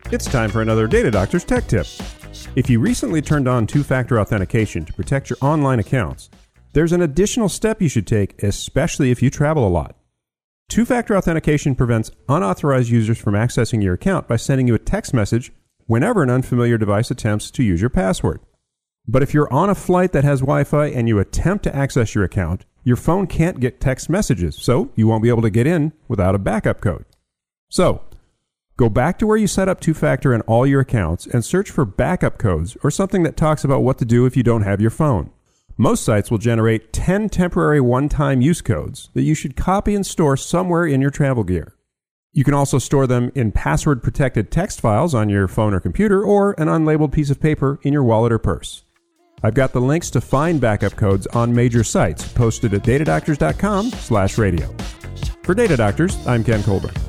It's time for another Data Doctor's Tech Tip. If you recently turned on two-factor authentication to protect your online accounts, there's an additional step you should take, especially if you travel a lot. Two-factor authentication prevents unauthorized users from accessing your account by sending you a text message whenever an unfamiliar device attempts to use your password. But if you're on a flight that has Wi-Fi and you attempt to access your account, your phone can't get text messages, so you won't be able to get in without a backup code. So, go back to where you set up two-factor in all your accounts and search for backup codes or something that talks about what to do if you don't have your phone. Most sites will generate 10 temporary one-time use codes that you should copy and store somewhere in your travel gear. You can also store them in password-protected text files on your phone or computer or an unlabeled piece of paper in your wallet or purse. I've got the links to find backup codes on major sites posted at datadoctors.com/radio. For Data Doctors, I'm Ken Colburn.